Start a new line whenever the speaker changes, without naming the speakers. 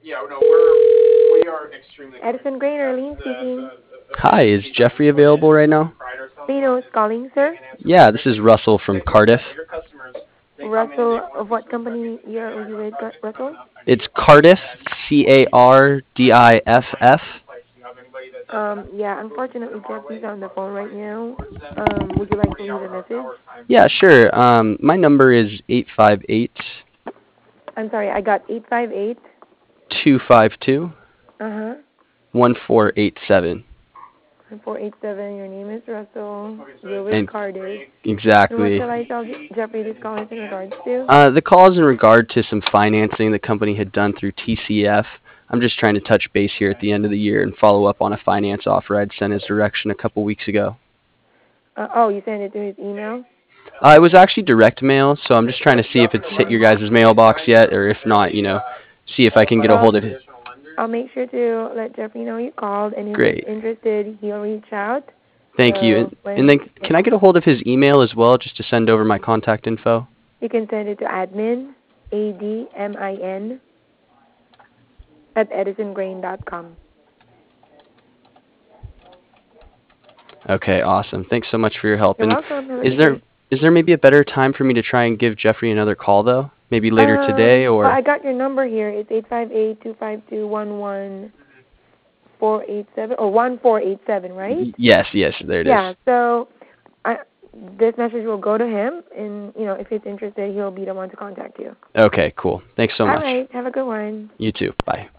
Edison Grain, Arlene speaking.
Hi, is Jeffrey available right now?
Lino is calling, sir.
Yeah, this is Russell from Cardiff.
Russell, of what company are you with, Russell?
It's Cardiff, Cardiff.
Yeah, unfortunately, Jeffrey's on the phone right now. Would you like to leave a message?
Yeah, sure. My number is 858
I'm sorry, I got 858.
252
Uh-huh.
1487.
487. Your name is Russell. You're with
And
Cardiff. And what
exactly.
shall I tell Jeffrey this call is in regards to?
The call is in regard to some financing the company had done through TCF. I'm just trying to touch base here at the end of the year and follow up on a finance offer I'd sent his direction a couple weeks ago.
Oh, you sent it to his email?
It was actually direct mail, so I'm just trying to see if it's hit your guys' mailbox yet, or if not, see if I can get a hold of it.
I'll make sure to let Jeffrey know you called, and if
Great.
he's interested, he'll reach out.
Thank you. And then can I get a hold of his email as well, just to send over my contact info?
You can send it to admin, ADMIN, at edisongrain.com.
Okay, awesome. Thanks so much for your help.
You're
And
welcome.
is there maybe a better time for me to try and give Jeffrey another call though? Maybe later today or?
Well, I got your number here. It's 858-252-11487 or 1487, right?
Yes, there it is.
Yeah. So this message will go to him, and if he's interested, he'll be the one to contact you.
Okay, cool. Thanks so much.
All right. Have a good one.
You too. Bye.